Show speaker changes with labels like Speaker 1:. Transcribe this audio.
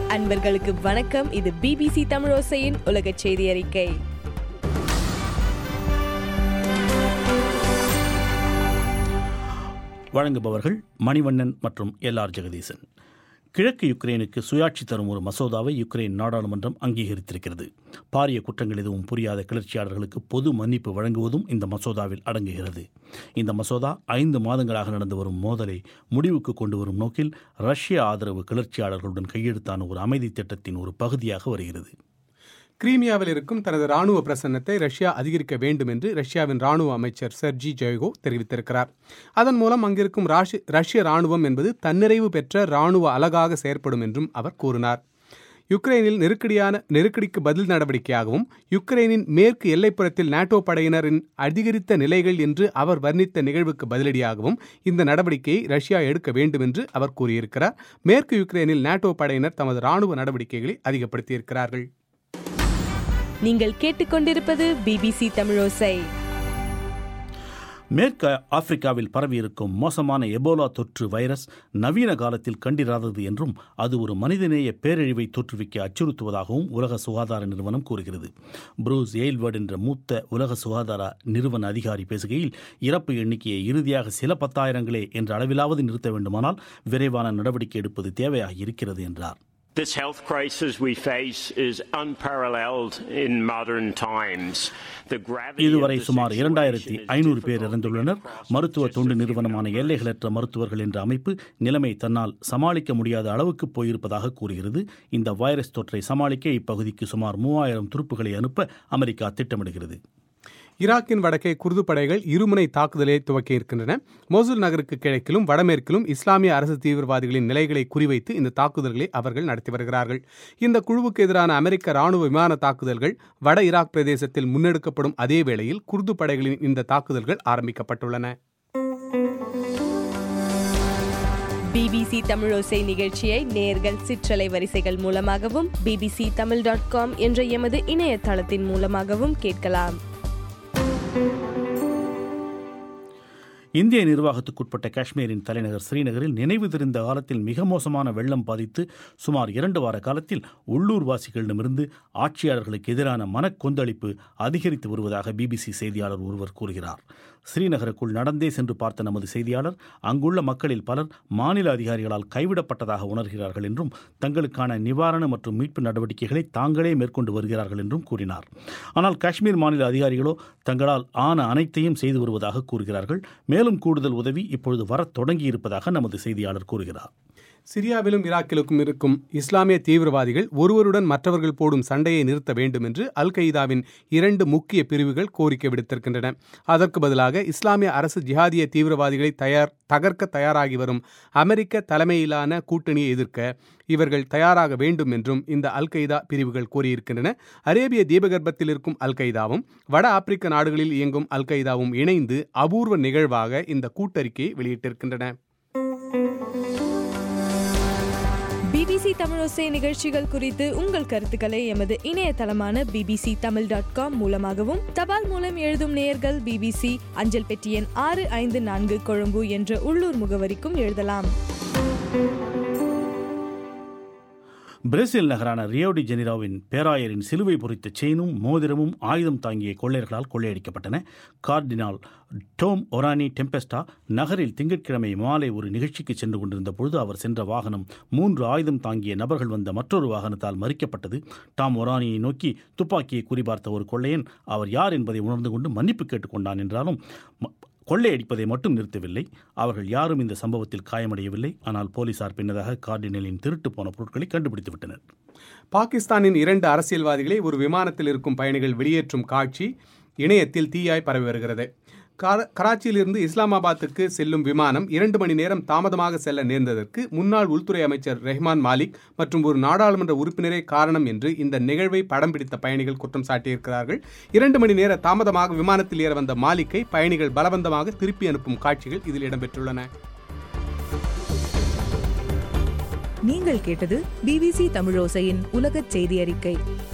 Speaker 1: அன்பர்களுக்கு வணக்கம். இது பிபிசி தமிழோசையின் உலக செய்தி அறிக்கை.
Speaker 2: வழங்குபவர்கள் மணிவண்ணன் மற்றும் எல்ஆர் ஜெகதீசன். கிழக்கு யுக்ரைனுக்கு சுயாட்சி தரும் ஒரு மசோதாவை யுக்ரைன் நாடாளுமன்றம் அங்கீகரித்திருக்கிறது. பாரிய குற்றங்கள் எதுவும் புரியாத கிளர்ச்சியாளர்களுக்கு பொது மன்னிப்பு வழங்குவதும் இந்த மசோதாவில் அடங்குகிறது. இந்த மசோதா 5 மாதங்களாக நடந்து வரும் மோதலை முடிவுக்கு கொண்டு வரும் நோக்கில் ரஷ்ய ஆதரவு கிளர்ச்சியாளர்களுடன் கையெழுத்தான ஒரு அமைதி திட்டத்தின் ஒரு பகுதியாக வருகிறது.
Speaker 3: கிரீமியாவில் இருக்கும் தனது ராணுவ பிரசன்னத்தை ரஷ்யா அதிகரிக்க வேண்டும் என்று ரஷ்யாவின் ராணுவ அமைச்சர் செர்ஜி ஜொய்கோ தெரிவித்திருக்கிறார். அதன் மூலம் அங்கிருக்கும் ரஷ்ய ராணுவம் என்பது தன்னிறைவு பெற்ற ராணுவ அலகாக செயற்படும் என்றும் அவர் கூறினார். யுக்ரைனில் நெருக்கடிக்கு பதில் நடவடிக்கையாகவும் யுக்ரைனின் மேற்கு எல்லைப்புறத்தில் நாட்டோ படையினரின் அதிகரித்த நிலைகள் என்று அவர் வர்ணித்த நிகழ்வுக்கு பதிலடியாகவும் இந்த நடவடிக்கையை ரஷ்யா எடுக்க வேண்டும் என்று அவர் கூறியிருக்கிறார். மேற்கு யுக்ரைனில் நாட்டோ படையினர் தமது ராணுவ நடவடிக்கைகளை அதிகப்படுத்தியிருக்கிறார்கள்.
Speaker 1: நீங்கள் கேட்டுக்கொண்டிருப்பது பிபிசி தமிழோசை.
Speaker 2: மேற்கு ஆப்பிரிக்காவில் பரவியிருக்கும் மோசமான எபோலா தொற்று வைரஸ் நவீன காலத்தில் கண்டிராதது என்றும் அது ஒரு மனிதநேய பேரழிவை தோற்றுவிக்க அச்சுறுத்துவதாகவும் உலக சுகாதார நிறுவனம் கூறுகிறது. புரூஸ் எயில்வர்ட் என்ற மூத்த உலக சுகாதார நிறுவன அதிகாரி பேசுகையில், இறப்பு எண்ணிக்கையை இறுதியாக சில 10,000களே என்ற அளவிலாவது நிறுத்த வேண்டுமானால் விரைவான நடவடிக்கை எடுப்பது தேவையாக இருக்கிறது என்றார்.
Speaker 4: This health crisis we face is unparalleled in modern times.
Speaker 2: இதுவரை சுமார் 2,500 பேர் இறந்துள்ளனர். மருத்துவ தொண்டு நிறுவனமான எல்லைகளற்ற மருத்துவர்கள் என்ற அமைப்பு நிலைமை தன்னால் சமாளிக்க முடியாத அளவுக்கு போயிருப்பதாக கூறுகிறது. இந்த வைரஸ் தொற்றை சமாளிக்க இப்பகுதிக்கு சுமார் 3,000 துருப்புகளை அனுப்ப அமெரிக்கா திட்டமிடுகிறது.
Speaker 3: ஈராக்கின் வடக்கே குர்து படைகள் இருமுனை தாக்குதலை துவக்கியிருக்கின்றன. மோசுல் நகருக்கு கிழக்கிலும் வடமேற்கிலும் இஸ்லாமிய அரசு தீவிரவாதிகளின் நிலைகளை குறிவைத்து இந்த தாக்குதல்களை அவர்கள் நடத்தி வருகிறார்கள். இந்த குழுவுக்கு எதிரான அமெரிக்க ராணுவ விமான தாக்குதல்கள் வட ஈராக் பிரதேசத்தில் முன்னெடுக்கப்படும் அதே வேளையில் குர்து படைகளின் இந்த தாக்குதல்கள் ஆரம்பிக்கப்பட்டுள்ளன.
Speaker 1: பிபிசி தமிழோசை நிகழ்ச்சியை நேயர்கள் சிற்றலை வரிசைகள் மூலமாகவும் bbctamil.com என்ற எமது இணையதளத்தின் மூலமாகவும் கேட்கலாம்.
Speaker 2: இந்திய நிர்வாகத்துக்குட்பட்ட காஷ்மீரின் தலைநகர் ஸ்ரீநகரில் நினைவு தெரிந்த காலத்தில் மிக மோசமான வெள்ளம் பாதித்து சுமார் 2 வார காலத்தில் உள்ளூர்வாசிகளிடமிருந்து ஆட்சியாளர்களுக்கு எதிரான மனக்கொந்தளிப்பு அதிகரித்து வருவதாக பிபிசி செய்தியாளர் ஒருவர் கூறுகிறார். ஸ்ரீநகருக்குள் நடந்தே சென்று பார்த்த நமது செய்தியாளர், அங்குள்ள மக்களில் பலர் மாநில அதிகாரிகளால் கைவிடப்பட்டதாக உணர்கிறார்கள் என்றும் தங்களுக்கான நிவாரண மற்றும் மீட்பு நடவடிக்கைகளை தாங்களே மேற்கொண்டு வருகிறார்கள் என்றும் கூறினார். ஆனால் காஷ்மீர் மாநில அதிகாரிகளோ தங்களால் ஆன அனைத்தையும் செய்து வருவதாக கூறுகிறார்கள். மேலும் கூடுதல் உதவி இப்பொழுது வரத் தொடங்கியிருப்பதாக நமது செய்தியாளர் கூறுகிறார்.
Speaker 3: சிரியாவிலும் ஈராக்கிலும் இருக்கும் இஸ்லாமிய தீவிரவாதிகள் ஒருவருடன் மற்றவர்கள் போடும் சண்டையை நிறுத்த வேண்டும் என்று அல் கெய்தாவின் 2 முக்கிய பிரிவுகள் கோரிக்கை விடுத்திருக்கின்றன. அதற்கு பதிலாக இஸ்லாமிய அரசு ஜிஹாதிய தீவிரவாதிகளை தகர்க்க தயாராகி வரும் அமெரிக்க தலைமையிலான கூட்டணியை எதிர்க்க இவர்கள் தயாராக வேண்டும் என்றும் இந்த அல் கெய்தா பிரிவுகள் கோரியிருக்கின்றன. அரேபிய தீபகற்பத்தில் இருக்கும் அல் கெய்தாவும் வட ஆப்பிரிக்க நாடுகளில் இயங்கும் அல் கெய்தாவும் இணைந்து அபூர்வ நிகழ்வாக இந்த கூட்டறிக்கையை வெளியிட்டிருக்கின்றன.
Speaker 1: பிபிசி தமிழோசை நிகழ்ச்சிகள் குறித்து உங்கள் கருத்துக்களை எமது இணையதளமான bbctamil.com மூலமாகவும் தபால் மூலம் எழுதும் நேயர்கள் பிபிசி அஞ்சல் பெட்டி எண் 654 கொழும்பு என்ற உள்ளூர் முகவரிக்கும் எழுதலாம்.
Speaker 2: பிரேசில் நகரான ரியோ டி ஜெனிரோவின் பேராயரின் சிலுவை பொறித்த செயினும் மோதிரமும் ஆயுதம் தாங்கிய கொள்ளையர்களால் கொள்ளையடிக்கப்பட்டன. கார்டினால் டோம் ஒரானி டெம்பெஸ்டா நகரில் திங்கட்கிழமை மாலை ஒரு நிகழ்ச்சிக்கு சென்று கொண்டிருந்த பொழுது அவர் சென்ற வாகனம் 3 ஆயுதம் தாங்கிய நபர்கள் வந்த மற்றொரு வாகனத்தால் மறிக்கப்பட்டது. டாம் ஒரானியை நோக்கி துப்பாக்கியை குறிபார்த்த ஒரு கொள்ளையன் அவர் யார் என்பதை உணர்ந்து கொண்டு மன்னிப்பு கேட்டுக்கொண்டான். என்றாலும் கொள்ளையடிப்பதை மட்டும் நிறுத்தவில்லை. அவர்கள் யாரும் இந்த சம்பவத்தில் காயமடையவில்லை. ஆனால் போலீசார் பின்னதாக கார்டினலின் திருட்டு போன பொருட்களை கண்டுபிடித்து விட்டனர்.
Speaker 3: பாகிஸ்தானின் 2 அரசியல்வாதிகளை ஒரு விமானத்தில் இருக்கும் பயணிகள் வெளியேற்றும் காட்சி இணையத்தில் தீயாய் பரவி வருகிறது. கராச்சியிலிருந்து இஸ்லாமாபாத்துக்கு செல்லும் விமானம் 2 மணி நேரம் தாமதமாக செல்ல நேர்ந்ததற்கு முன்னாள் உள்துறை அமைச்சர் ரெஹ்மான் மாலிக் மற்றும் ஒரு நாடாளுமன்ற உறுப்பினரே காரணம் என்று இந்த நிகழ்வை படம் பிடித்த பயணிகள் குற்றம் சாட்டியிருக்கிறார்கள். 2 மணி நேர தாமதமாக விமானத்தில் ஏற வந்த மாலிக்கை பயணிகள் பலவந்தமாக திருப்பி அனுப்பும் காட்சிகள் இதில் இடம்பெற்றுள்ளன.
Speaker 5: நீங்கள் கேட்டது பிபிசி தமிழோசையின் உலகச் செய்தி அறிக்கை.